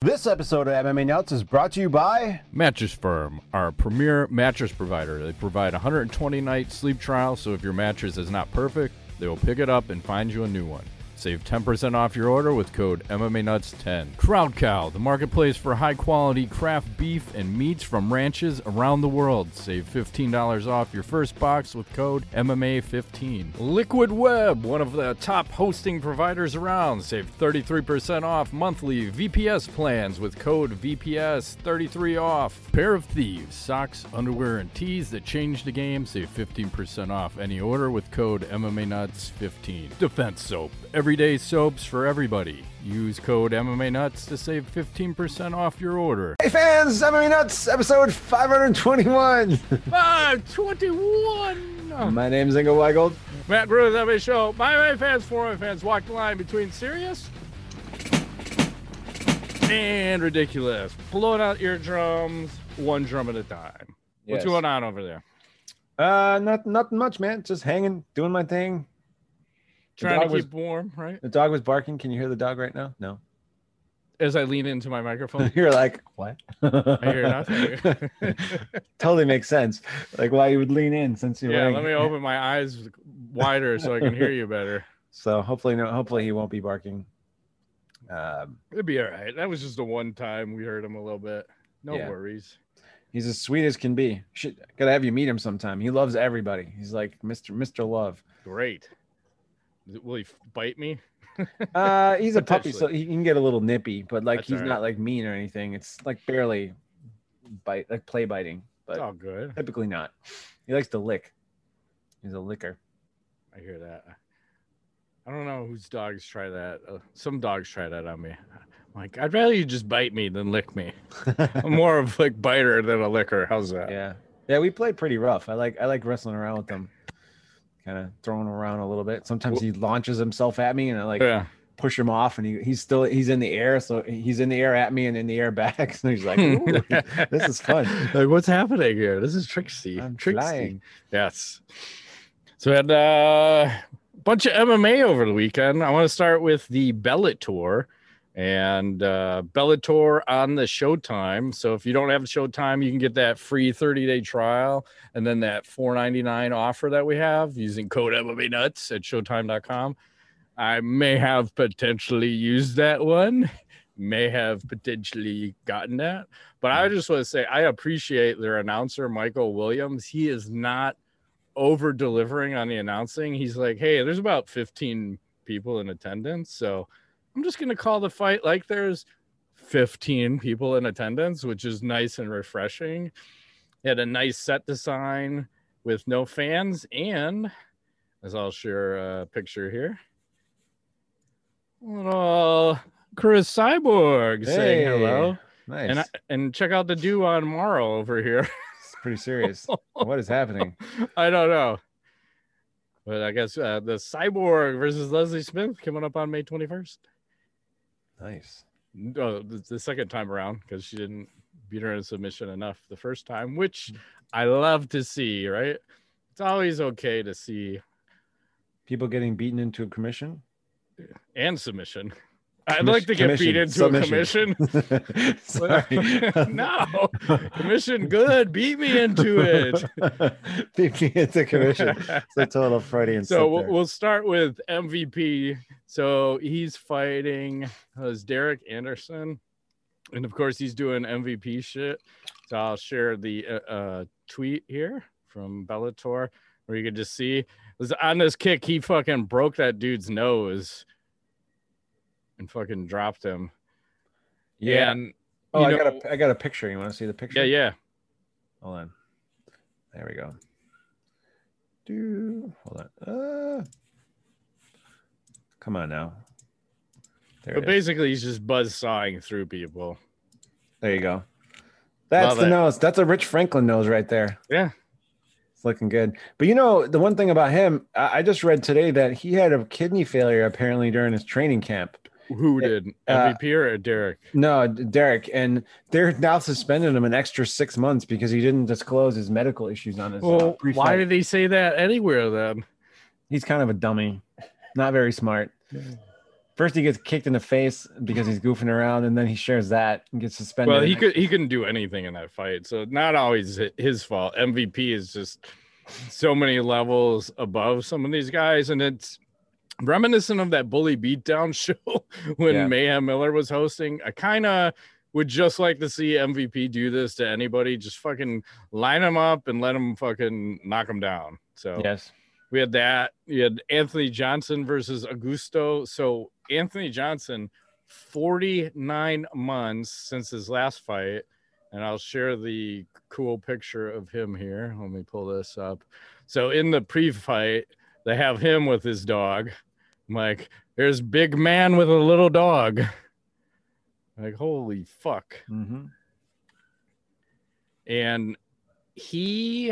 This episode of MMA Nuts is brought to you by Mattress Firm, our premier mattress provider. They provide a 120-night sleep trial, so if your mattress is not perfect, they will pick it up and find you a new one. Save 10% off your order with code MMANuts10. Crowd Cow, the marketplace for high-quality craft beef and meats from ranches around the world. Save $15 off your first box with code MMA15. Liquid Web, one of the top hosting providers around. Save 33% off monthly VPS plans with code VPS33 off. Pair of Thieves, socks, underwear, and tees that change the game. Save 15% off any order with code MMANuts15. Defense Soap, everyday soaps for everybody. Use code MMA Nuts to save 15% off your order. Hey fans, MMA Nuts, episode 521. 521! My name's Ingo Weigold. Matt Bruce, MMA Show. My fans, for my fans, walk the line between serious and ridiculous. Blowing out eardrums, one drum at a time. What's going on over there? Nothing much, man. Just hanging, doing my thing. Trying to keep warm, right? The dog was barking. Can you hear the dog right now? No. As I lean into my microphone. You're like, what? I hear nothing. Totally makes sense. Like why you would lean in since you're let me open my eyes wider so I can hear you better. So hopefully he won't be barking. It'd be all right. That was just the one time we heard him a little bit. No worries. He's as sweet as can be. Gotta have you meet him sometime. He loves everybody. He's like Mr. Love. Great. Will he bite me? He's a puppy, so he can get a little nippy, but like That's he's all not right. like mean or anything. It's like barely bite, like play biting, but It's all good. typically not. He likes to lick. He's a licker. I hear that. I don't know whose dogs try that. Some dogs try that on me. I'm like, I'd rather you just bite me than lick me. I'm more of like biter than a licker. How's that? Yeah. We played pretty rough. I like wrestling around with him, kind of throwing him around a little bit. Sometimes he launches himself at me, and I push him off, and he's in the air, so he's in the air at me and in the air back. So he's like, ooh, this is fun. Like, what's happening here? This is Trixie. I'm Trixie. flying. Yes. So we had a bunch of MMA over the weekend. I want to start with the Bellator. And Bellator on the Showtime. So if you don't have Showtime, you can get that free 30-day trial and then that $4.99 offer that we have using code MMA Nuts at Showtime.com. I may have potentially used that one, may have potentially gotten that. But I just want to say I appreciate their announcer, Michael Williams. He is not over delivering on the announcing. He's like, hey, there's about 15 people in attendance. So I'm just going to call the fight like there's 15 people in attendance, which is nice and refreshing. He had a nice set design with no fans. And as I'll share a picture here, little Chris Cyborg saying hello. Nice. And check out the do on Morrow over here. It's pretty serious. What is happening? I don't know. But I guess the Cyborg versus Leslie Smith coming up on May 21st. Nice. Oh, the second time around, because she didn't beat her in submission enough the first time, which I love to see, right? It's always okay to see People getting beaten into a commission? and submission. I'd like to get beat into a commission. Sorry. No, commission good. Beat me into it. Beat me into commission. It's a total Freudian. So we'll start with MVP. So he's fighting Derek Anderson, and of course he's doing MVP shit. So I'll share the tweet here from Bellator where you can just see on this kick he fucking broke that dude's nose and fucking dropped him. Yeah. And, I got a picture. You want to see the picture? Yeah. Hold on. There we go. Hold on. Come on now. But basically, he's just buzzsawing through people. There you go. That's the nose. That's a Rich Franklin nose right there. Yeah. It's looking good. But the one thing about him, I just read today that he had a kidney failure apparently during his training camp. Who did? MVP or Derek? No, Derek. And they're now suspending him an extra 6 months because he didn't disclose his medical issues on his pre-fight. Why did they say that anywhere then? He's kind of a dummy. Not very smart. First he gets kicked in the face because he's goofing around, and then he shares that and gets suspended. Well, he couldn't do anything in that fight, so not always his fault. MVP is just so many levels above some of these guys, and it's reminiscent of that Bully Beatdown show when Mayhem Miller was hosting. I kind of would just like to see MVP do this to anybody. Just fucking line them up and let them fucking knock them down. So yes. We had that. You had Anthony Johnson versus Augusto. So Anthony Johnson, 49 months since his last fight. And I'll share the cool picture of him here. Let me pull this up. So in the pre-fight, they have him with his dog. I'm like, there's big man with a little dog. Like, holy fuck. Mm-hmm. And he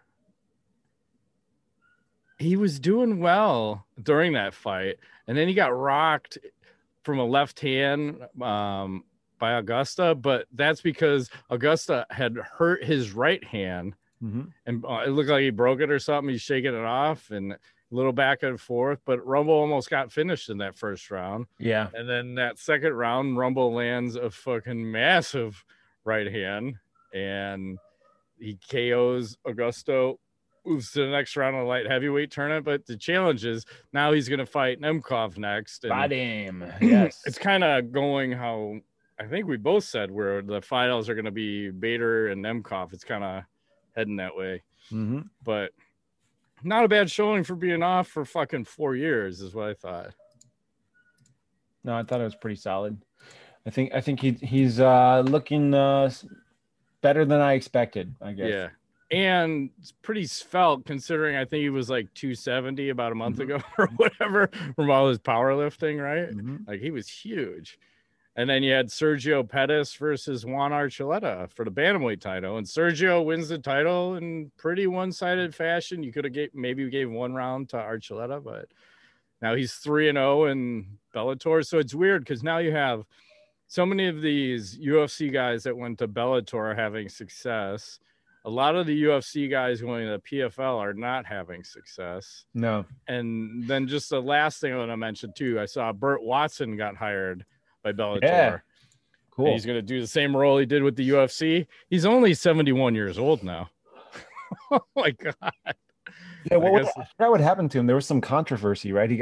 was doing well during that fight, and then he got rocked from a left hand by Augusta, but that's because Augusta had hurt his right hand, and it looked like he broke it or something. He's shaking it off, and a little back and forth, but Rumble almost got finished in that first round. Yeah. And then that second round, Rumble lands a fucking massive right hand, and he KOs Augusto, moves to the next round of the light heavyweight tournament. But the challenge is now he's going to fight Nemkov next. And him. Yes. It's kind of going how I think we both said where the finals are going to be Bader and Nemkov. It's kind of heading that way. Mm-hmm. But not a bad showing for being off for fucking 4 years is what I thought. No, I thought it was pretty solid. I think he's looking better than I expected, I guess. Yeah. And it's pretty svelte considering I think he was like 270 about a month ago or whatever from all his powerlifting, right? Like he was huge. And then you had Sergio Pettis versus Juan Archuleta for the bantamweight title. And Sergio wins the title in pretty one-sided fashion. You could have maybe gave one round to Archuleta, but now he's 3-0 in Bellator. So it's weird because now you have so many of these UFC guys that went to Bellator having success. A lot of the UFC guys going to the PFL are not having success. No. And then just the last thing I want to mention too, I saw Burt Watson got hired by Bellator. Yeah. Cool. And he's going to do the same role he did with the UFC. He's only 71 years old now. Oh my God. Yeah. I forgot what happened to him. There was some controversy, right? He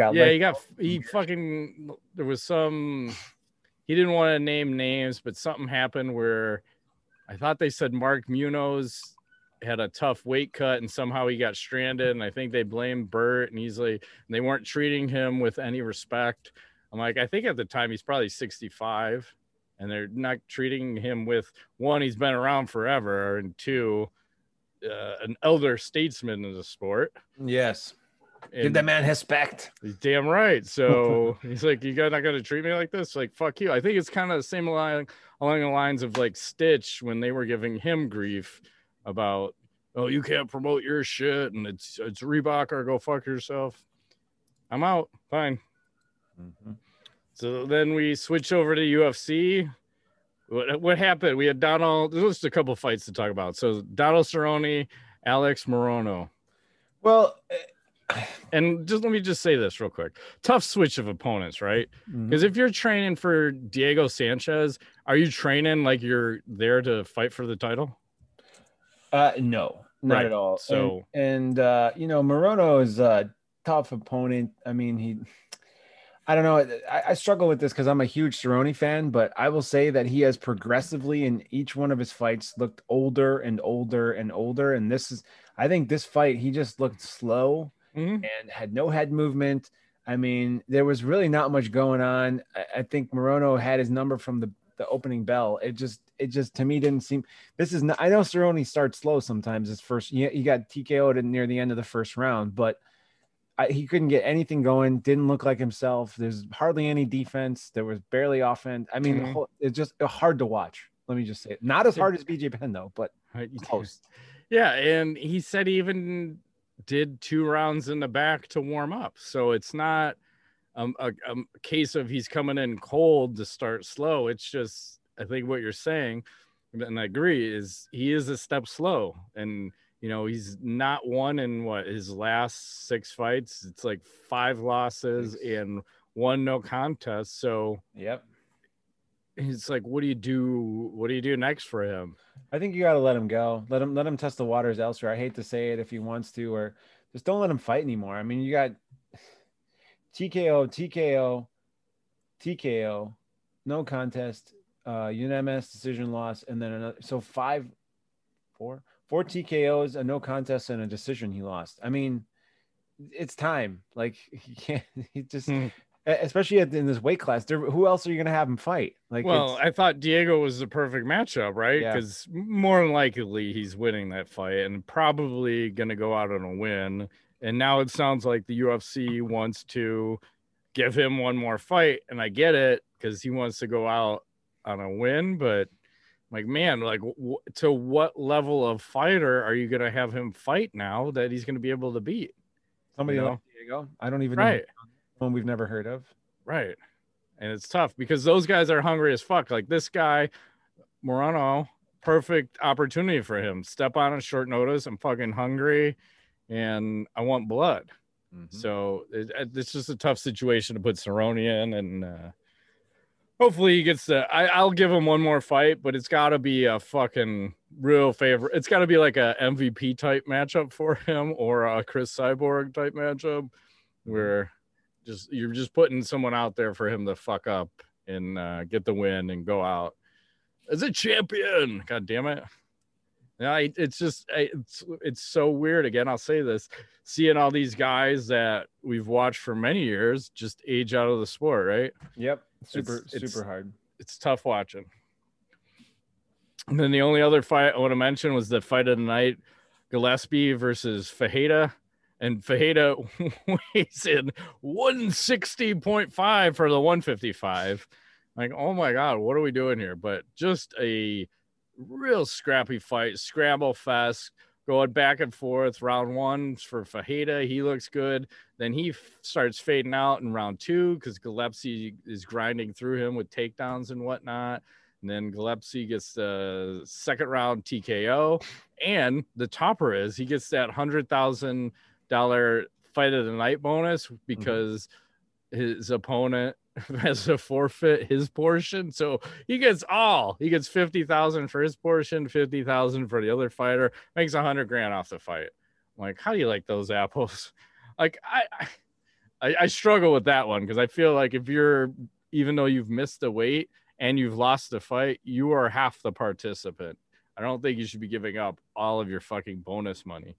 didn't want to name names, but something happened where I thought they said Mark Munoz had a tough weight cut and somehow he got stranded. And I think they blamed Burt, and he's like, and they weren't treating him with any respect. I'm like, I think at the time he's probably 65 and they're not treating him with, one, he's been around forever, and two, an elder statesman in the sport. Yes. And give that man respect. He's damn right. So he's like, you guys not going to treat me like this? Like, fuck you. I think it's kind of the same along the lines of like Stitch when they were giving him grief about, oh, you can't promote your shit and it's Reebok or go fuck yourself. I'm out. Fine. So then we switch over to UFC. What happened? We had Donald. There's just a couple of fights to talk about. So Donald Cerrone, Alex Morono. Well, and just let me just say this real quick. Tough switch of opponents, right? Because if you're training for Diego Sanchez, are you training like you're there to fight for the title? No, not at all. So Morono is a tough opponent. I mean, I don't know. I struggle with this because I'm a huge Cerrone fan, but I will say that he has progressively in each one of his fights looked older and older and older. And I think this fight, he just looked slow and had no head movement. I mean, there was really not much going on. I think Morono had his number from the opening bell. It just to me didn't seem. I know Cerrone starts slow sometimes. His first, he got TKO'd near the end of the first round, but he couldn't get anything going. Didn't look like himself. There's hardly any defense. There was barely offense. I mean, it's just hard to watch. Let me just say it. Not as hard as BJ Penn though, but close. Yeah, and he said he even did 2 rounds in the back to warm up. So it's not a case of he's coming in cold to start slow. It's just, I think what you're saying, and I agree, is he is a step slow. And, he's not won in his last 6 fights. It's like 5 losses and one no contest. So yep. It's like, what do you do? What do you do next for him? I think you got to let him go. Let him test the waters elsewhere. I hate to say it if he wants to, or just don't let him fight anymore. I mean, you got TKO, no contest, unanimous decision loss, and then another. So four TKOs, a no contest, and a decision he lost. I mean, it's time. Like he can't. He just. Especially in this weight class, who else are you going to have him fight? Like, well, I thought Diego was the perfect matchup, right? Because more than likely he's winning that fight and probably going to go out on a win. And now it sounds like the UFC wants to give him one more fight, and I get it because he wants to go out on a win. But like, man, like, to what level of fighter are you going to have him fight now that he's going to be able to beat somebody like Diego? I don't even know. One we've never heard of. Right. And it's tough because those guys are hungry as fuck. Like this guy, Moreno, perfect opportunity for him. Step on a short notice. I'm fucking hungry and I want blood. Mm-hmm. So it's just a tough situation to put Cerrone in. And hopefully he gets I'll give him one more fight, but it's got to be a fucking real favorite. It's got to be like a MVP type matchup for him or a Chris Cyborg type matchup where you're just putting someone out there for him to fuck up and get the win and go out as a champion. God damn it. Yeah, it's so weird. Again, I'll say this, seeing all these guys that we've watched for many years just age out of the sport, right? Yep. Super hard. It's tough watching. And then the only other fight I want to mention was the fight of the night, Gillespie versus Fajeda. And Fajeda weighs in 160.5 for the 155. Like, oh my God, what are we doing here? But just a real scrappy fight, scramble fest, going back and forth. Round one for Fajeda, he looks good. Then he starts fading out in round two because Gillespie is grinding through him with takedowns and whatnot. And then Gillespie gets the second round TKO. And the topper is he gets that $100,000 fight of the night bonus because his opponent has to forfeit his portion. So he gets 50,000 for his portion, 50,000 for the other fighter, makes $100,000 off the fight. I'm like, how do you like those apples? Like I struggle with that one because I feel like even though you've missed the weight and you've lost the fight, you are half the participant. I don't think you should be giving up all of your fucking bonus money.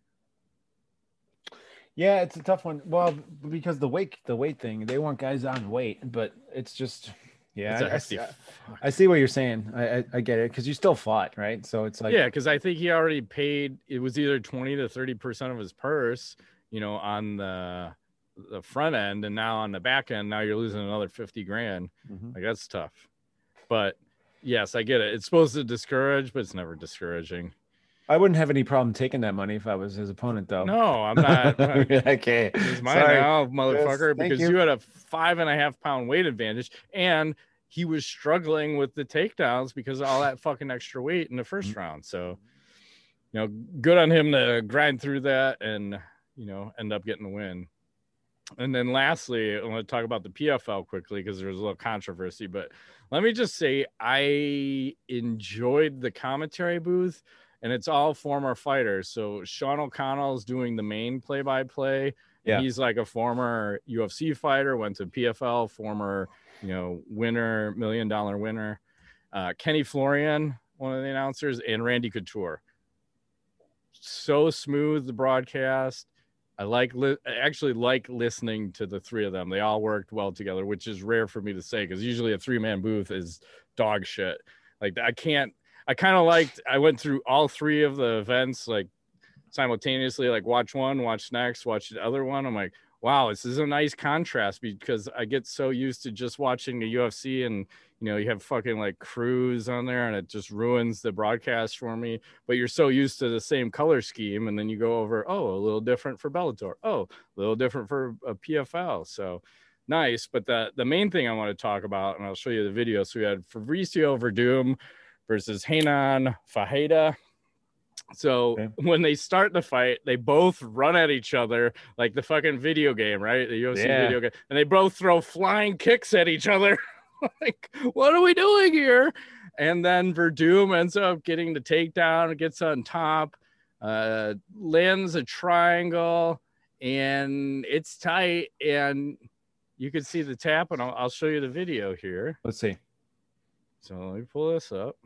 Yeah, it's a tough one. Well, because the weight thing, they want guys on weight, but it's just, I see what you're saying. I get it because you still fought, right? So it's like, yeah, because I think he already paid. It was either 20 to 30% of his purse, on the front end, and now on the back end, now you're losing another $50,000. Like that's tough. But yes, I get it. It's supposed to discourage, but it's never discouraging. I wouldn't have any problem taking that money if I was his opponent, though. No, I'm not. Okay. It's mine now, motherfucker, yes, because you had a 5.5 pound weight advantage and he was struggling with the takedowns because of all that fucking extra weight in the first round. So, good on him to grind through that and, end up getting the win. And then lastly, I want to talk about the PFL quickly because there's a little controversy, but let me just say I enjoyed the commentary booth. And it's all former fighters. So Sean O'Connell is doing the main play-by-play. Yeah. He's like a former UFC fighter, went to PFL, former, winner, $1 million winner. Kenny Florian, one of the announcers, and Randy Couture. So smooth, the broadcast. I actually like listening to the three of them. They all worked well together, which is rare for me to say because usually a 3-man booth is dog shit. Like I went through all three of the events like simultaneously, like watch one, watch next, watch the other one. I'm like, wow, this is a nice contrast because I get so used to just watching the UFC and, you have fucking like Cruz on there and it just ruins the broadcast for me. But you're so used to the same color scheme. And then you go over, a little different for Bellator. A little different for a PFL. So nice. But the main thing I want to talk about, and I'll show you the video. So we had Fabricio Verdum versus Renan Fajeda. So when they start the fight, they both run at each other like the fucking video game, right? The UFC video game. And they both throw flying kicks at each other. Like, what are we doing here? And then Verdum ends up getting the takedown, gets on top, lands a triangle, and it's tight. And you can see the tap, and I'll show you the video here. Let's see. So let me pull this up.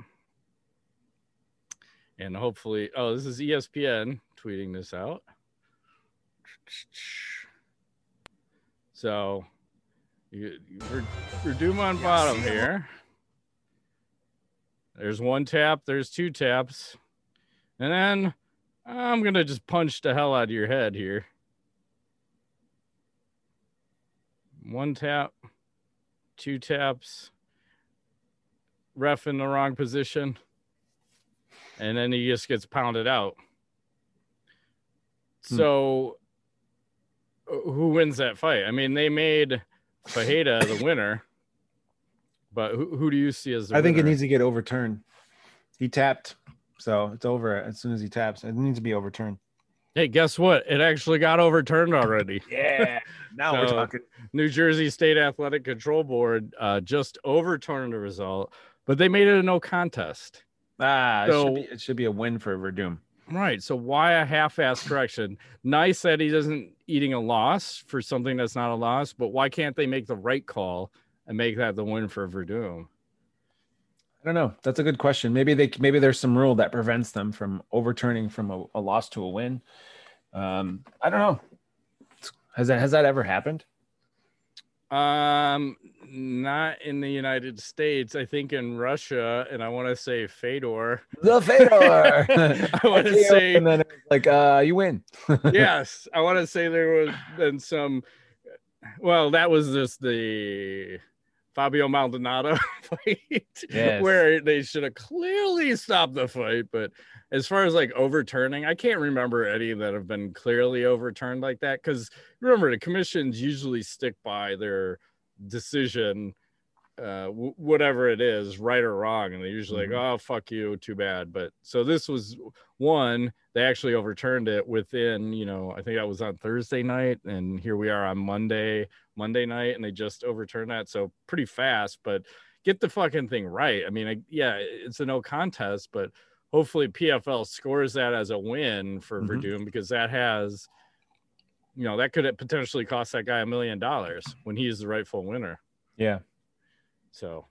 And hopefully, this is ESPN tweeting this out. So Verdum on bottom here. There's one tap, there's two taps. And then I'm going to just punch the hell out of your head here. One tap, two taps. Ref in the wrong position. And then he just gets pounded out. So who wins that fight? I mean, they made Fajeda the winner. But who do you see as the winner? I think it needs to get overturned. He tapped, so it's over as soon as he taps. It needs to be overturned. Hey, guess what? It actually got overturned already. Yeah, now we're talking. New Jersey State Athletic Control Board just overturned the result, but they made it a no contest. It should be a win for Verdum. Right. So why a half-assed correction? Nice that he doesn't eating a loss for something that's not a loss, but why can't they make the right call and make that the win for Verdum? I don't know. That's a good question. Maybe there's some rule that prevents them from overturning from a loss to a win. I don't know. Has that ever happened? Not in the United States. I think in Russia, and I want to say Fedor. The Fedor. I want to say, and then it was like, you win. Yes, I want to say there was been some. Well, that was just the Fabio Maldonado fight, where they should have clearly stopped the fight. But as far as like overturning, I can't remember any that have been clearly overturned like that. Because remember, the commissions usually stick by their decision, whatever it is, right or wrong, and they're usually like, "Oh, fuck you, too bad." But so this was one. They actually overturned it within, I think that was on Thursday night, and here we are on Monday night, and they just overturned that. So pretty fast, but get the fucking thing right. I mean, it's a no contest, but hopefully PFL scores that as a win for Verdum, because that has, that could potentially cost that guy $1 million when he's the rightful winner. Yeah. So.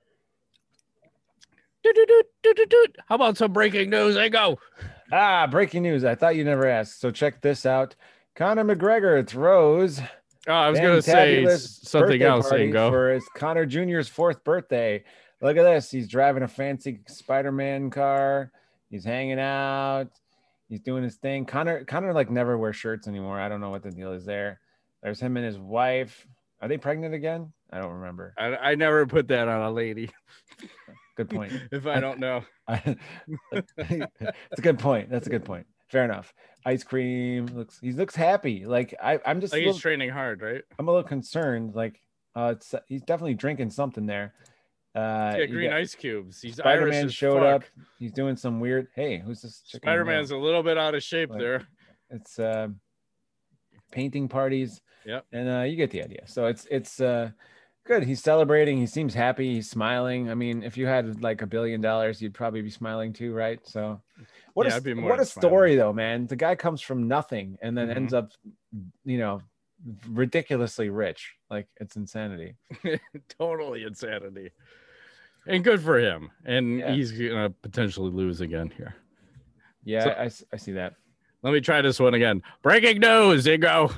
How about some breaking news? They go. Breaking news. I thought you never asked. So check this out. Conor McGregor throws. Oh, I was going to say something else. For his Conor Jr.'s 4th birthday. Look at this. He's driving a fancy Spider-Man car. He's hanging out. He's doing his thing. Conor like never wears shirts anymore. I don't know what the deal is there. There's him and his wife. Are they pregnant again? I don't remember. I never put that on a lady. Good point. If I don't know. It's a good point. That's a good point. Fair enough. Ice cream. He looks happy. Like I'm just like he's training hard, right? I'm a little concerned. Like he's definitely drinking something there. Green ice cubes. He's Spider-Man Irish as showed fuck. up. He's doing some weird. Hey, who's this? Spider-Man's a little bit out of shape there. It's painting parties. Yep. And you get the idea. So it's good. He's celebrating. He seems happy. He's smiling. I mean, if you had like $1 billion, you'd probably be smiling too, right? So what a story though, man. The guy comes from nothing and then ends up, ridiculously rich. Like, it's insanity. Totally insanity. And good for him. And he's gonna potentially lose again here. Yeah, so, I see that. Let me try this one again. Breaking news. They go.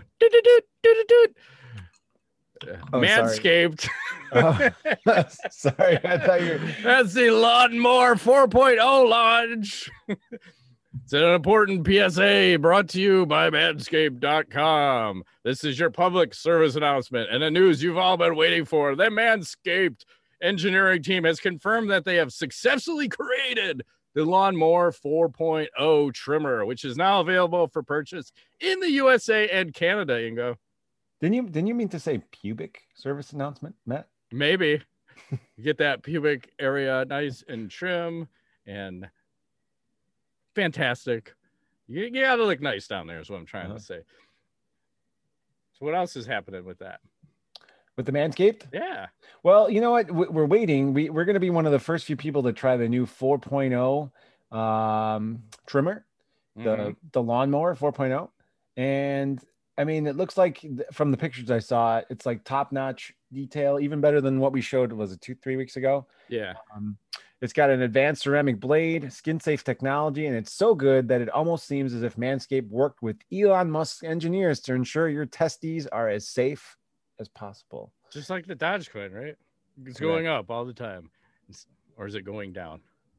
Manscaped. Sorry, I thought you were... That's the Lawnmower 4.0 launch. It's an important PSA brought to you by Manscaped.com. This is your public service announcement and the news you've all been waiting for. The Manscaped engineering team has confirmed that they have successfully created the Lawnmower 4.0 trimmer, which is now available for purchase in the USA and Canada, Ingo. Didn't you mean to say pubic service announcement, Matt? Maybe. You get that pubic area nice and trim and fantastic. You gotta look nice down there is what I'm trying to say. So what else is happening with that? With the Manscaped? Yeah. Well, you know what? We're waiting. We're going to be one of the first few people to try the new 4.0 trimmer, the lawnmower 4.0. And I mean, it looks like from the pictures I saw, it's like top-notch detail, even better than what we showed, was it 2-3 weeks ago? Yeah. It's got an advanced ceramic blade, skin-safe technology, and it's so good that it almost seems as if Manscaped worked with Elon Musk's engineers to ensure your testes are as safe as possible. Just like the Dogecoin, right? It's going up all the time. Or is it going down?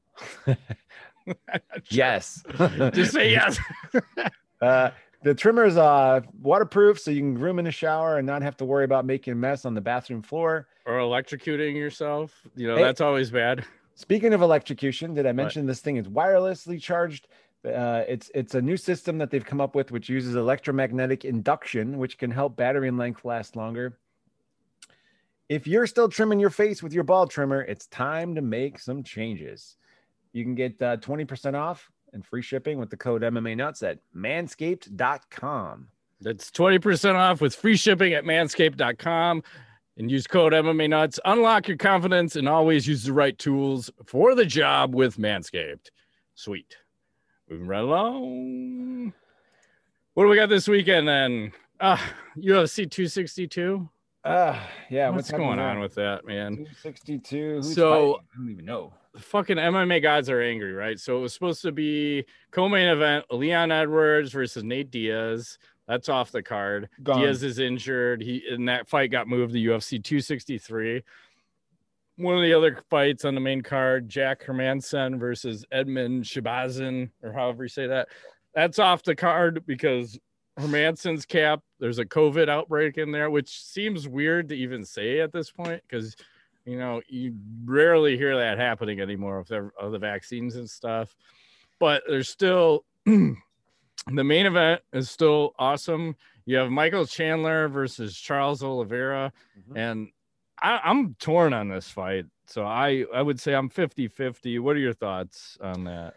Yes. Just say yes. The trimmer is waterproof, so you can groom in the shower and not have to worry about making a mess on the bathroom floor. Or electrocuting yourself. That's always bad. Speaking of electrocution, did I mention this thing is wirelessly charged? It's a new system that they've come up with, which uses electromagnetic induction, which can help battery length last longer. If you're still trimming your face with your ball trimmer, it's time to make some changes. You can get 20% off and free shipping with the code MMA Nuts at manscaped.com. That's 20% off with free shipping at manscaped.com. And use code MMA Nuts. Unlock your confidence and always use the right tools for the job with Manscaped. Sweet. Moving right along. What do we got this weekend then? UFC 262. Yeah. What's going on with that, man? 262. So I don't even know. Fucking MMA guys are angry, right? So it was supposed to be co-main event: Leon Edwards versus Nate Diaz. That's off the card. Gone. Diaz is injured. And that fight got moved to UFC 263. One of the other fights on the main card, Jack Hermansson versus Edmund Shibazin, or however you say that. That's off the card because Hermansson's cap, there's a COVID outbreak in there, which seems weird to even say at this point because, you rarely hear that happening anymore with the vaccines and stuff. But there's still... The main event is still awesome. You have Michael Chandler versus Charles Oliveira. And I'm torn on this fight. So I would say I'm 50-50. What are your thoughts on that?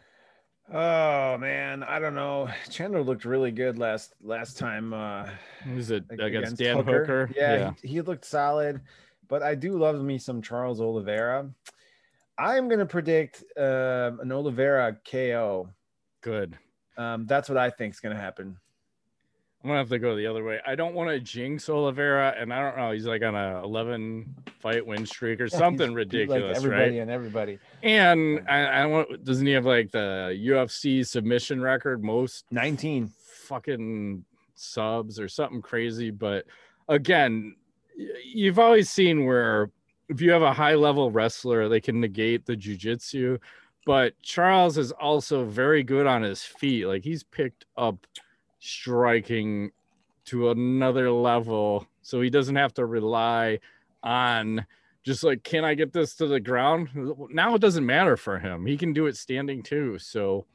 Oh, man. I don't know. Chandler looked really good last time. Was it against Dan Hooker? Yeah. He looked solid. But I do love me some Charles Oliveira. I'm going to predict an Oliveira KO. Good. That's what I think is going to happen. I'm going to have to go the other way. I don't want to jinx Oliveira, and I don't know. He's like on a 11-fight win streak or something ridiculous, like everybody right? And everybody. And I want. Doesn't he have like the UFC submission record? Most 19 fucking subs or something crazy. But again, you've always seen where if you have a high-level wrestler, they can negate the jiu-jitsu. But Charles is also very good on his feet. Like he's picked up striking to another level. So he doesn't have to rely on just like, can I get this to the ground? Now it doesn't matter for him. He can do it standing too. So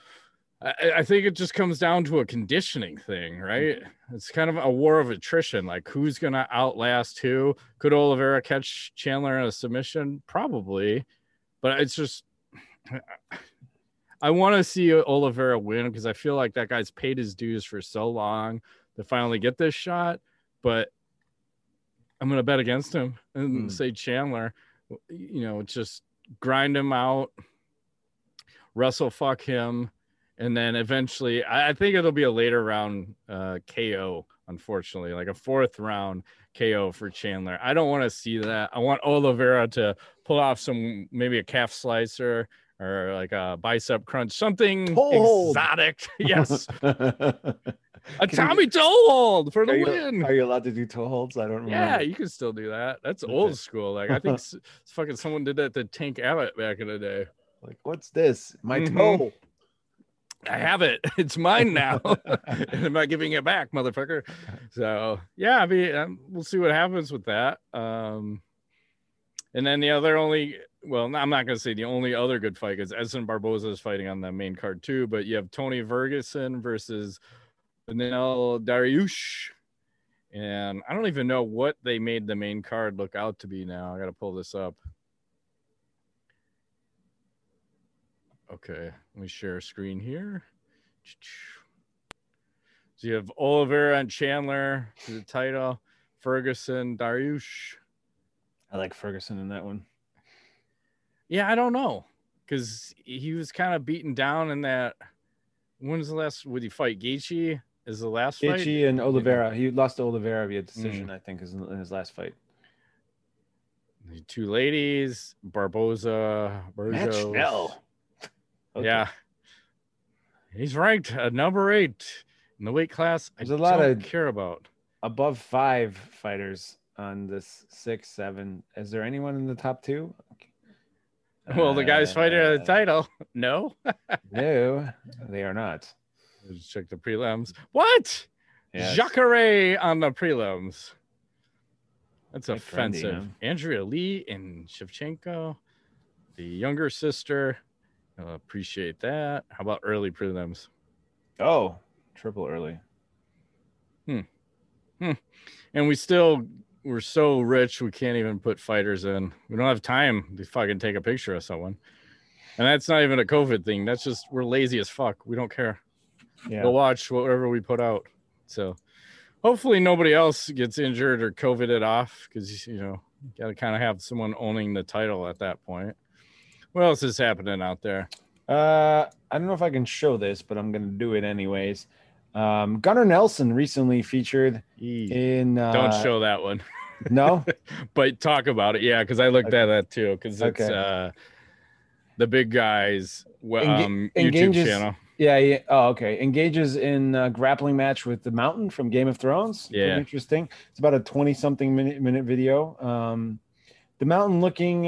I think it just comes down to a conditioning thing, right? It's kind of a war of attrition. Like who's going to outlast who? Could Oliveira catch Chandler in a submission? Probably. But it's just, I want to see Oliveira win because I feel like that guy's paid his dues for so long to finally get this shot. But I'm going to bet against him and say Chandler, just grind him out, wrestle fuck him. And then eventually, I think it'll be a later round KO, unfortunately, like a 4th round KO for Chandler. I don't want to see that. I want Oliveira to pull off maybe a calf slicer or like a bicep crunch, something exotic. Yes. A Tommy toe hold for the win. Are you allowed to do toe holds? I don't remember. Yeah, you can still do that. That's old school. Like I think fucking someone did that to Tank Abbott back in the day. Like, what's this? My toe. I have it. It's mine now. I'm not giving it back, motherfucker. So yeah, I mean, we'll see what happens with that. And then the other I'm not going to say the only other good fight because Edson Barboza is fighting on the main card too, but you have Tony Ferguson versus Beneil Dariush. And I don't even know what they made the main card look out to be now. I got to pull this up. Okay, let me share a screen here. So you have Oliveira and Chandler to the title. Ferguson, Dariush. I like Ferguson in that one. Yeah, I don't know. Because he was kind of beaten down in that. When was the last? Would he fight Gaethje? Is the last fight? Gaethje and Oliveira. He lost to Oliveira via decision, I think, is in his last fight. The two ladies, Barboza, Matt Schnell. Okay. Yeah. He's ranked number 8 in the weight class. There's a lot of care about above 5 fighters on this 6, 7. Is there anyone in the top 2? Well, the guys fighting at the title. No. No, they are not. Let's check the prelims. What? Yes. Jacare on the prelims. That's offensive. Trendy, Andrea Lee and Shevchenko, the younger sister. I'll appreciate that. How about early prelims? Oh, triple early. And we're so rich we can't even put fighters in. We don't have time to fucking take a picture of someone. And that's not even a COVID thing. That's just we're lazy as fuck. We don't care. Yeah. We'll watch whatever we put out. So hopefully nobody else gets injured or COVIDed off because, you got to kind of have someone owning the title at that point. What else is happening out there? I don't know if I can show this, but I'm going to do it anyways. Gunnar Nelson recently featured in... Don't show that one. No? But talk about it. Yeah, because I looked at that too because it's the big guys YouTube channel. Yeah. Oh, okay. Engages in a grappling match with the Mountain from Game of Thrones. Yeah. Pretty interesting. It's about a 20-something minute video. The Mountain looking,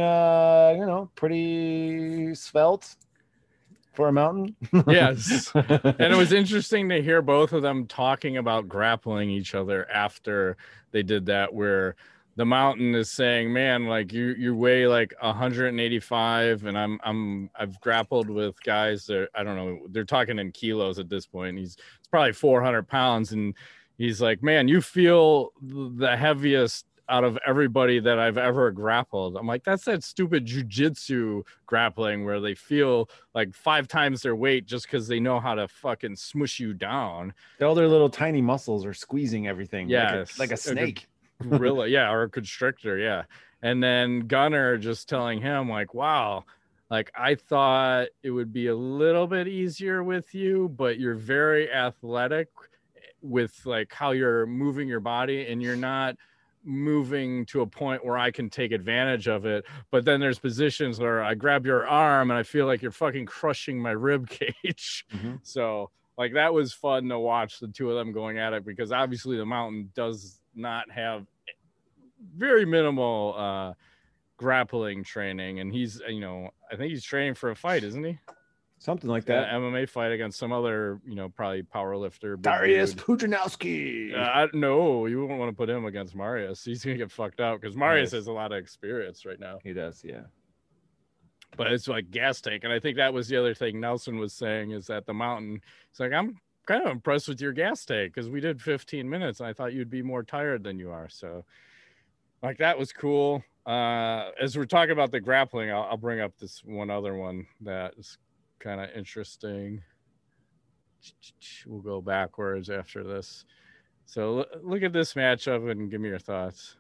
pretty svelte for a Mountain. Yes. And it was interesting to hear both of them talking about grappling each other after they did that, where the Mountain is saying, man, like you weigh like 185 and I've grappled with guys that I don't know, they're talking in kilos at this point. It's probably 400 pounds. And he's like, man, you feel the heaviest out of everybody that I've ever grappled. I'm like, that's that stupid jujitsu grappling where they feel like 5 times their weight just because they know how to fucking smush you down. All their little tiny muscles are squeezing everything. Yeah. Like a snake. Gorilla, yeah, or a constrictor, yeah. And then Gunnar just telling him like, wow, like I thought it would be a little bit easier with you, but you're very athletic with like how you're moving your body and you're not moving to a point where I can take advantage of it. But then there's positions where I grab your arm and I feel like you're fucking crushing my rib cage. Mm-hmm. So like that was fun to watch the two of them going at it, because obviously the Mountain does not have very minimal grappling training, and he's I think he's training for a fight, isn't he? Something like that. MMA fight against some other probably power lifter. Darius Pujanowski. No, you wouldn't want to put him against Marius. He's gonna get fucked out because Marius has a lot of experience right now. He does, yeah. But it's like gas tank, and I think that was the other thing Nelson was saying, is that the Mountain, it's like, I'm kind of impressed with your gas tank because we did 15 minutes and I thought you'd be more tired than you are. So like that was cool. As we're talking about the grappling, I'll bring up this one other one that is kind of interesting. We'll go backwards after this. So look at this matchup and give me your thoughts.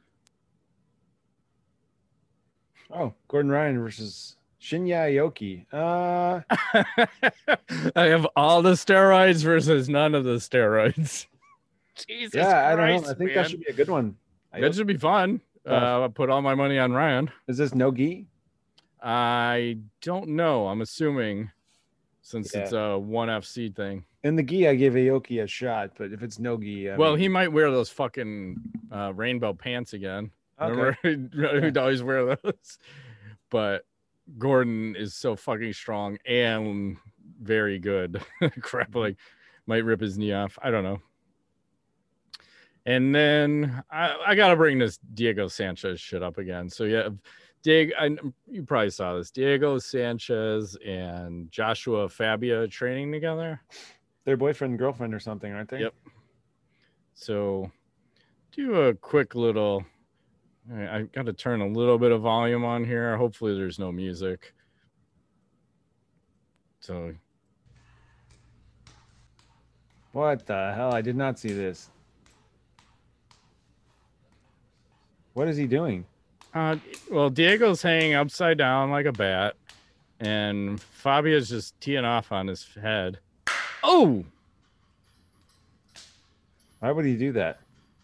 Oh, Gordon Ryan versus Shinya Aoki. I have all the steroids versus none of the steroids. Jesus Christ, I don't know. I think that should be a good one. That should be fun. I put all my money on Ryan. Is this no gi? I don't know. I'm assuming since it's a 1 FC thing. In the gi, I give Aoki a shot, but if it's no gi, he might wear those fucking rainbow pants again. Okay. Remember, he'd always wear those. But Gordon is so fucking strong and very good. Grappling might rip his knee off. I don't know. And then I got to bring this Diego Sanchez shit up again. So yeah, you probably saw this. Diego Sanchez and Joshua Fabia training together. They're boyfriend and girlfriend or something, aren't they? Yep. So do a quick little... I got to turn a little bit of volume on here. Hopefully there's no music. So what the hell? I did not see this. What is he doing? Well, Diego's hanging upside down like a bat, and Fabia's just teeing off on his head. Oh! Why would he do that?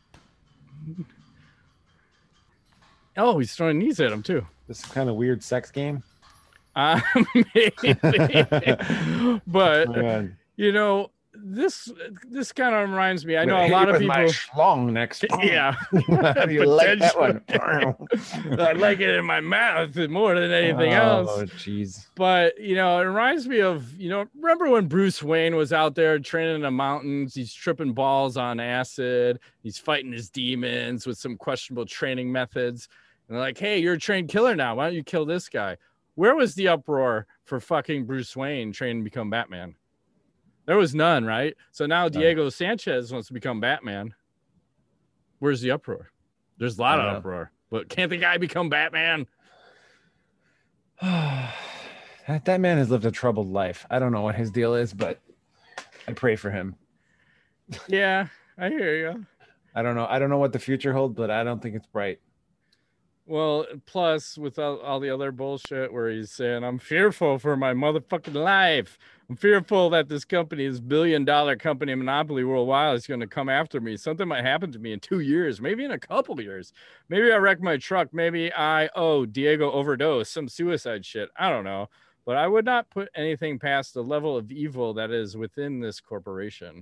Oh, he's throwing knees at him too. This is kind of weird sex game. Maybe. But you know, this kind of reminds me. I know a lot of people. My schlong next. Yeah. How do you like that one? I like it in my mouth more than anything else. Oh, jeez. But you know, it reminds me of, you know, remember when Bruce Wayne was out there training in the mountains? He's tripping balls on acid. He's fighting his demons with some questionable training methods. And they're like, hey, you're a trained killer now. Why don't you kill this guy? Where was the uproar for fucking Bruce Wayne training to become Batman? There was none, right? So now Diego Sanchez wants to become Batman. Where's the uproar? There's a lot of uproar. But can't the guy become Batman? That man has lived a troubled life. I don't know what his deal is, but I pray for him. Yeah, I hear you. I don't know what the future holds, but I don't think it's bright. Well, plus with all the other bullshit where he's saying, I'm fearful for my motherfucking life. I'm fearful that this company, this $1 billion company, Monopoly Worldwide, is going to come after me. Something might happen to me in 2 years, maybe in a couple of years. Maybe I wreck my truck. Maybe Diego overdose, some suicide shit. I don't know. But I would not put anything past the level of evil that is within this corporation.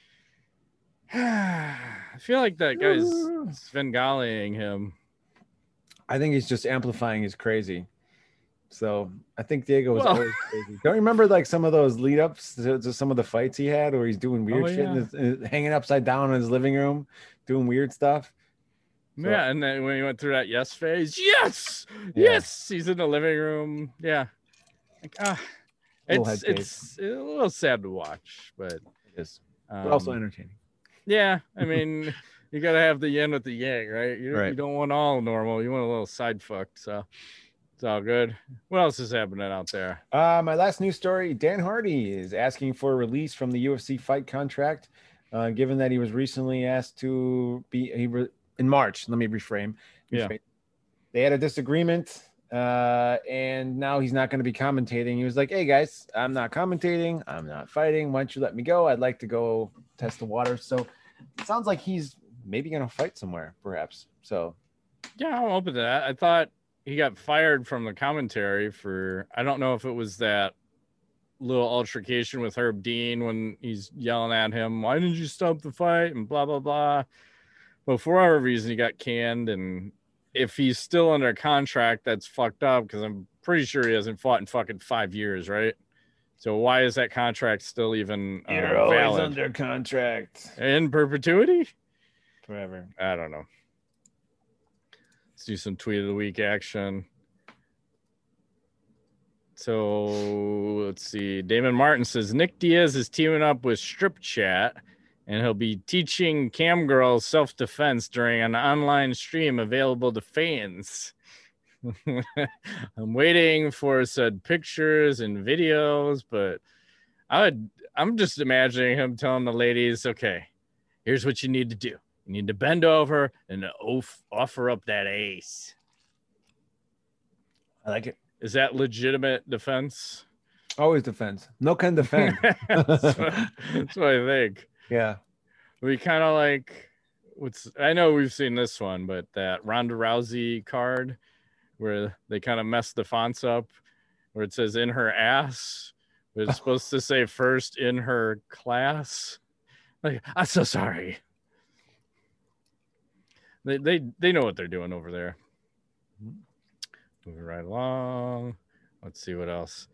I feel like that guy's Svengali-ing him. I think he's just amplifying his crazy. So I think Diego was always crazy. Don't you remember like some of those lead ups to some of the fights he had where he's doing weird shit, hanging upside down in his living room, doing weird stuff? So, yeah, and then when he went through that yes phase, yes, he's in the living room. Yeah, like, it's a little sad to watch, but it is. But also entertaining. Yeah, I mean, you got to have the yin with the yang, right? You don't want all normal. You want a little side fucked. So it's all good. What else is happening out there? My last news story, Dan Hardy is asking for a release from the UFC fight contract, given that he was recently asked to be in March. Let me reframe. Yeah. They had a disagreement, and now he's not going to be commentating. He was like, hey, guys, I'm not commentating. I'm not fighting. Why don't you let me go? I'd like to go test the water. So it sounds like he's maybe going to fight somewhere, perhaps. So, yeah, I'm open to that. I thought he got fired from the commentary for, I don't know if it was that little altercation with Herb Dean when he's yelling at him, why didn't you stop the fight? And blah, blah, blah. But for whatever reason, he got canned. And if he's still under contract, that's fucked up because I'm pretty sure he hasn't fought in fucking 5 years, right? So why is that contract still even You're always valid? under contract. In perpetuity? Forever. I don't know. Let's do some tweet of the week action. So let's see. Damon Martin says Nick Diaz is teaming up with Strip Chat, and he'll be teaching cam girls self-defense during an online stream available to fans. I'm waiting for said pictures and videos, but I'm just imagining him telling the ladies, okay, here's what you need to do. You need to bend over and offer up that ace. I like it. Is that legitimate defense? Always defense. No can defend. That's what I think. Yeah. We kind of like I know we've seen this one, but that Ronda Rousey card where they kind of messed the fonts up, where it says in her ass, but it's supposed to say first in her class. Like, I'm so sorry. They know what they're doing over there. Moving right along. Let's see what else.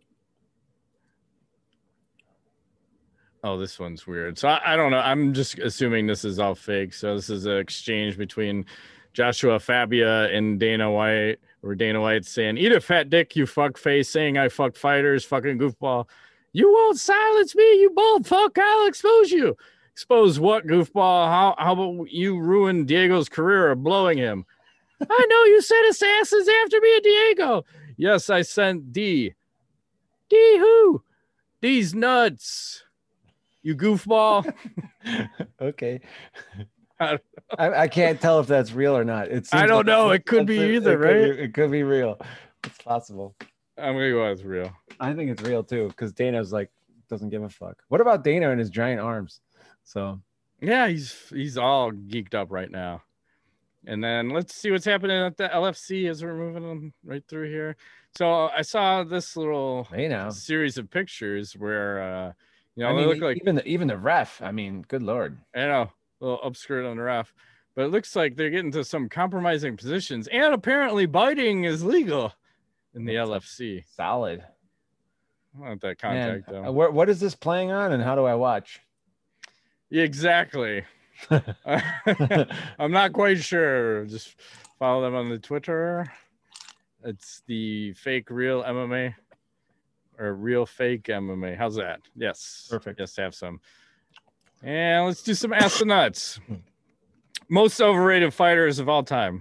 Oh, this one's weird. So I don't know. I'm just assuming this is all fake. So this is an exchange between Joshua Fabia and Dana White, where Dana White's saying, eat a fat dick, you fuck face, saying I fuck fighters, fucking goofball. You won't silence me, you bald fuck. I'll expose you. Expose what, goofball? How about you ruin Diego's career of blowing him? I know you sent assassins after me and Diego. Yes, I sent D. D who? These nuts, you goofball. Okay. I can't tell if that's real or not. I don't know. It could be either, right? It could be real. It's possible. I'm gonna go with real. I think it's real too, because Dana's like doesn't give a fuck. What about Dana and his giant arms? So yeah, he's all geeked up right now. And then let's see what's happening at the LFC as we're moving on right through here. So I saw this little series of pictures where they look like even the ref. I mean, good lord. I know, a little upskirt on the ref, but it looks like they're getting to some compromising positions, and apparently biting is legal in the LFC. Solid. I want that contact though. What is this playing on, and how do I watch? Exactly. I'm not quite sure. Just follow them on the Twitter. It's the fake real MMA or real fake MMA. How's that? Yes. Perfect. Yes, have some. And let's do some Ask the Nuts. Most overrated fighters of all time.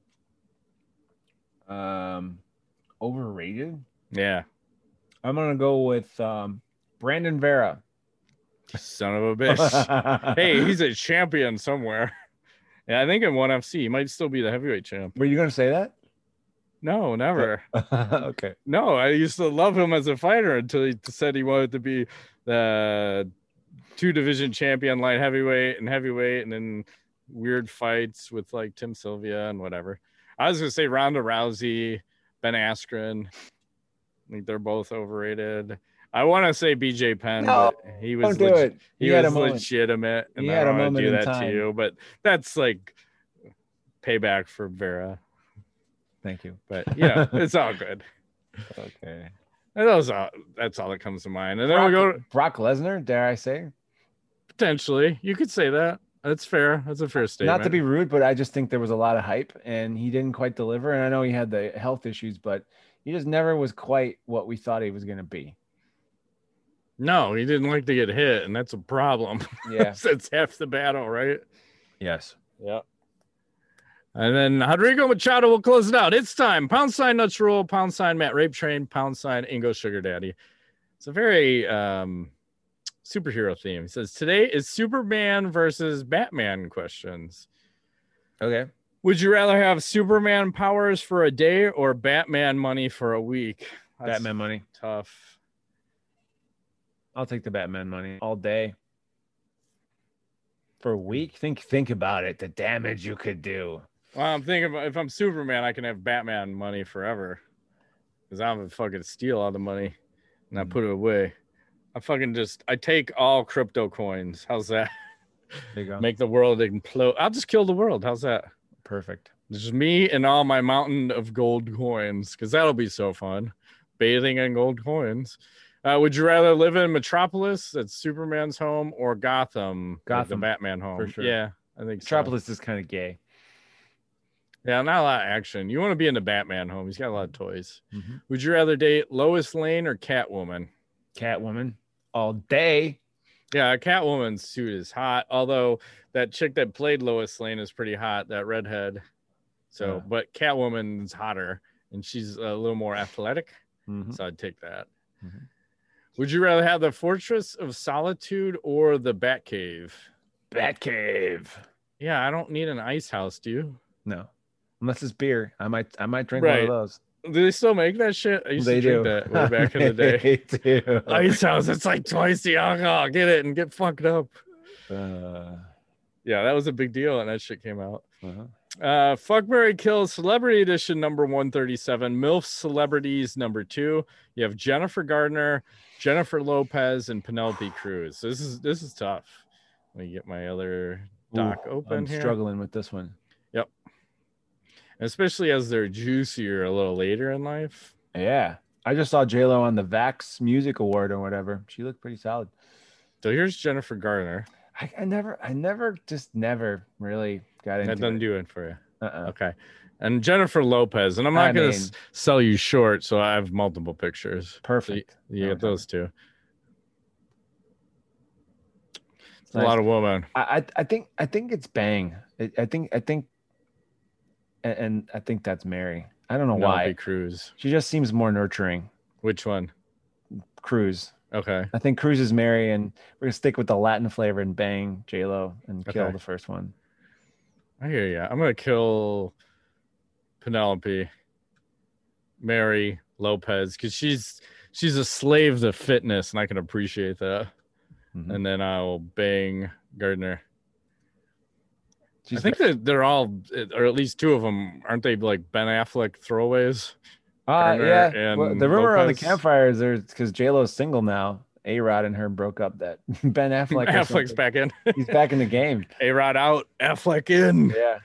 Overrated? Yeah. I'm gonna go with Brandon Vera. Son of a bitch. Hey, he's a champion somewhere. Yeah, I think in ONE FC he might still be the heavyweight champ. Were you gonna say that? No, never. Okay. No, I used to love him as a fighter until he said he wanted to be the 2-division champion, light heavyweight and heavyweight, and then weird fights with like Tim Sylvia and whatever. I was gonna say Ronda Rousey, Ben Askren. I think they're both overrated. I want to say BJ Penn, but he was legitimate, and I don't want to do that to you. But that's like payback for Vera. Thank you, but yeah, it's all good. Okay, that's all that comes to mind. And then we go to Brock Lesnar. Dare I say? Potentially, you could say that. That's fair. That's a fair statement. Not to be rude, but I just think there was a lot of hype, and he didn't quite deliver. And I know he had the health issues, but he just never was quite what we thought he was going to be. No, he didn't like to get hit, and that's a problem. Yeah. That's half the battle, right? Yes. Yeah. And then Rodrigo Machado will close it out. It's time. # Nuts Rule, # Matt Rape Train, # Ingo Sugar Daddy. It's a very superhero theme. He says, today is Superman versus Batman questions. Okay. Would you rather have Superman powers for a day or Batman money for a week? That's Batman money. Tough. I'll take the Batman money all day. For a week? Think about it. The damage you could do. Well, I'm thinking if I'm Superman, I can have Batman money forever. Because I'm gonna fucking steal all the money and I put it away. I take all crypto coins. How's that? There you go. Make the world implode. I'll just kill the world. How's that? Perfect. Just me and all my mountain of gold coins, because that'll be so fun. Bathing in gold coins. Would you rather live in Metropolis, that's Superman's home, or Gotham, the Batman home? For sure. Yeah, I think Metropolis is kind of gay. Yeah, not a lot of action. You want to be in the Batman home. He's got a lot of toys. Mm-hmm. Would you rather date Lois Lane or Catwoman? Catwoman all day. Yeah, Catwoman's suit is hot. Although that chick that played Lois Lane is pretty hot, that redhead. So, but Catwoman's hotter, and she's a little more athletic. Mm-hmm. So I'd take that. Mm-hmm. Would you rather have the Fortress of Solitude or the Batcave? Batcave. Yeah, I don't need an ice house, do you? No. Unless it's beer. I might drink one of those. Do they still make that shit? I used to drink that way back in the day. They do. Ice house, it's like twice the alcohol. Get it and get fucked up. Yeah, that was a big deal, and that shit came out. Fuck, Marry, Kill Celebrity Edition number 137. MILF Celebrities number 2. You have Jennifer Gardner, Jennifer Lopez, and Penelope Cruz. So this is tough. Let me get my other doc open here. I'm struggling with this one. Yep. Especially as they're juicier a little later in life. Yeah. I just saw J-Lo on the Vax Music Award or whatever. She looked pretty solid. So here's Jennifer Gardner. I never really got into that. Doesn't do it for you. Uh-uh. Okay. And Jennifer Lopez. And I'm not going to sell you short, so I have multiple pictures. Perfect. So you get those two. It's nice. A lot of women. I think it's Bang. I think that's Mary. I don't know why. Cruz. She just seems more nurturing. Which one? Cruz. Okay. I think Cruz is Mary, and we're gonna stick with the Latin flavor and bang J-Lo and kill the first one. I hear you. I'm gonna kill Penelope, Mary Lopez, because she's a slave to fitness, and I can appreciate that. Mm-hmm. And then I'll bang Gardner. I think that they're all, or at least two of them, aren't they like Ben Affleck throwaways? Yeah. Well, the rumor on the campfire is there's because J-Lo's single now. A-Rod and her broke up. That Ben Affleck's back in. He's back in the game. A-Rod out, Affleck in. Yeah.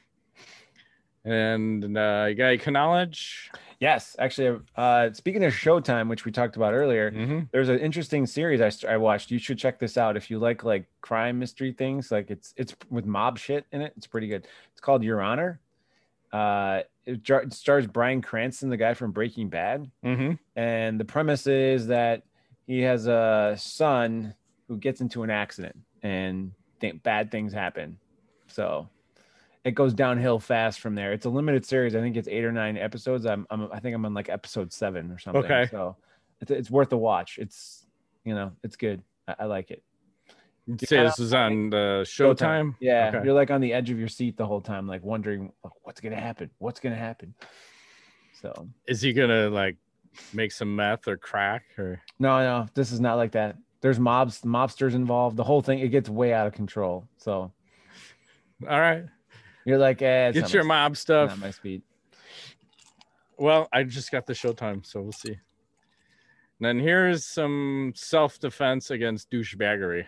And you got any knowledge? Yes, actually. Speaking of Showtime, which we talked about earlier, there's an interesting series I watched. You should check this out if you like crime mystery things. Like it's with mob shit in it. It's pretty good. It's called Your Honor. It stars Bryan Cranston, the guy from Breaking Bad. And the premise is that he has a son who gets into an accident and bad things happen. So it goes downhill fast from there. It's a limited series. I think it's 8 or 9 episodes. I think I'm on like episode 7 or something. Okay. So it's worth a watch. It's it's good. I like it. You say this is on the Showtime? Yeah. Okay. You're like on the edge of your seat the whole time, like wondering what's going to happen. So is he going to like make some meth or crack or? No, this is not like that. There's mobsters involved. The whole thing, it gets way out of control. So. All right. You're like, get your mob stuff. Not my speed. Well, I just got the Showtime, so we'll see. And then here's some self-defense against douchebaggery.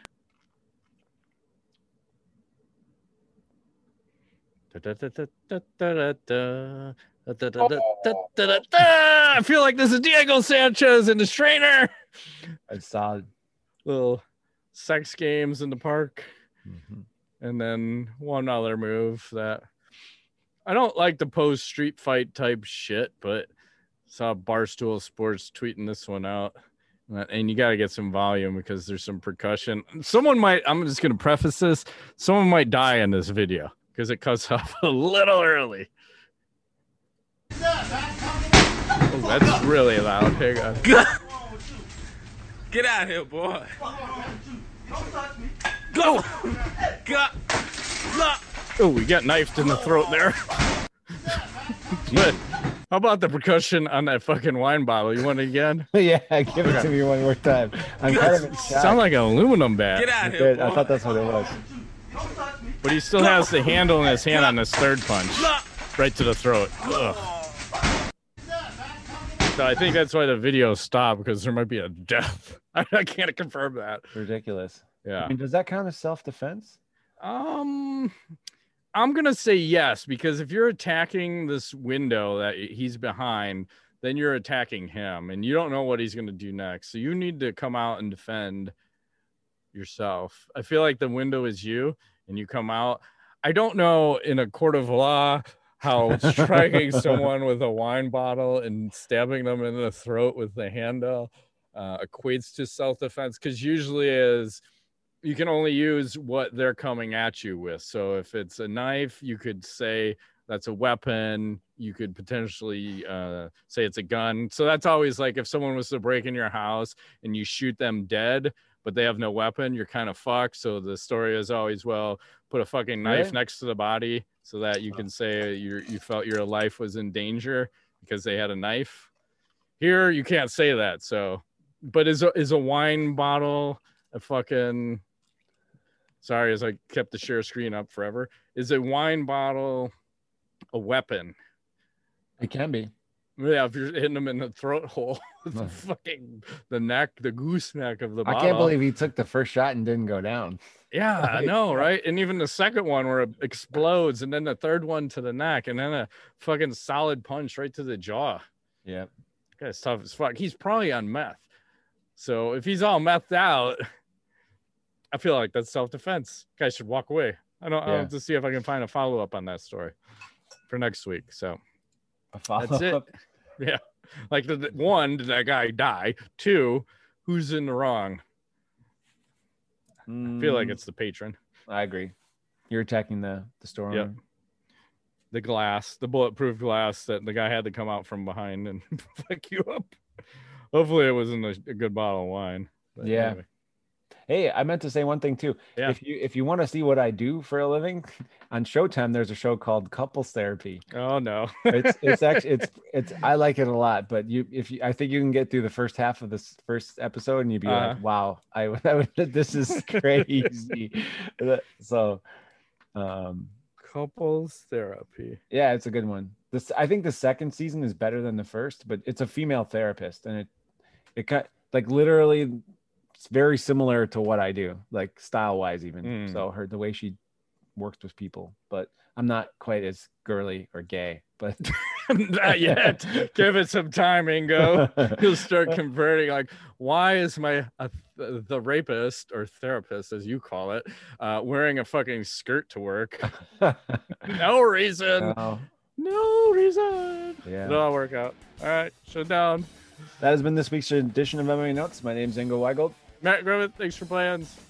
I feel like this is Diego Sanchez and his trainer. It's solid. Little sex games in the park. And then one other move that I don't like the post street fight type shit, but saw Barstool Sports tweeting this one out. And you got to get some volume because there's some percussion. I'm just going to preface this. Someone might die in this video because it cuts off a little early. Oh, that's really loud. Hang on. Get out of here, boy. Go. Oh, we got knifed in the throat there. But how about the percussion on that fucking wine bottle? You want it again? Yeah, give it to me one more time. I'm kind of sound like an aluminum bat. Get out of here, boy. I thought that's what it was. But he still has the handle in his hand on his third punch, right to the throat. Ugh. So I think that's why the video stopped, because there might be a death. I can't confirm that. Ridiculous. Yeah. I mean, does that count as self-defense? I'm gonna say yes, because if you're attacking this window that he's behind, then you're attacking him, and you don't know what he's gonna do next. So you need to come out and defend yourself. I feel like the window is you, and you come out. I don't know in a court of law how striking someone with a wine bottle and stabbing them in the throat with the handle equates to self-defense, because usually is you can only use what they're coming at you with. So if it's a knife, you could say that's a weapon. You could potentially say it's a gun. So that's always like if someone was to break in your house and you shoot them dead, but they have no weapon, you're kind of fucked. So the story is always, well, put a fucking knife next to the body so that you can say you felt your life was in danger because they had a knife. Here, you can't say that. So, but is a wine bottle a fucking... Sorry, as I kept the share screen up forever. Is a wine bottle a weapon? It can be. Yeah, if you're hitting them in the throat hole, the neck, the gooseneck of the bottle. I can't believe he took the first shot and didn't go down. Yeah, I know, right? And even the second one where it explodes, and then the third one to the neck, and then a fucking solid punch right to the jaw. Yeah. That guy's tough as fuck. He's probably on meth. So if he's all methed out, I feel like that's self-defense. Guys should walk away. I'll have to see if I can find a follow-up on that story for next week. So that's it. Yeah. Like one, did that guy die? 2, who's in the wrong? I feel like it's the patron. I agree. You're attacking the store owner. The glass, the bulletproof glass that the guy had to come out from behind and fuck you up. Hopefully it wasn't a good bottle of wine. But anyway. Hey, I meant to say one thing too. Yeah. If you want to see what I do for a living, on Showtime there's a show called Couples Therapy. Oh no. it's actually it's I like it a lot, but I think you can get through the first half of this first episode and you'd be like, wow, this is crazy. So Couples Therapy. Yeah, it's a good one. I think the second season is better than the first, but it's a female therapist and it got like literally it's very similar to what I do, like style wise even. So the way she works with people, but I'm not quite as girly or gay, but not yet. Give it some time, Ingo. You'll start converting. Like, why is the rapist or therapist, as you call it, wearing a fucking skirt to work? No reason. No reason. Yeah. It'll all work out. All right, shut down. That has been this week's edition of MMA Notes. My name's Ingo Weigold. Matt Griffith, thanks for playing.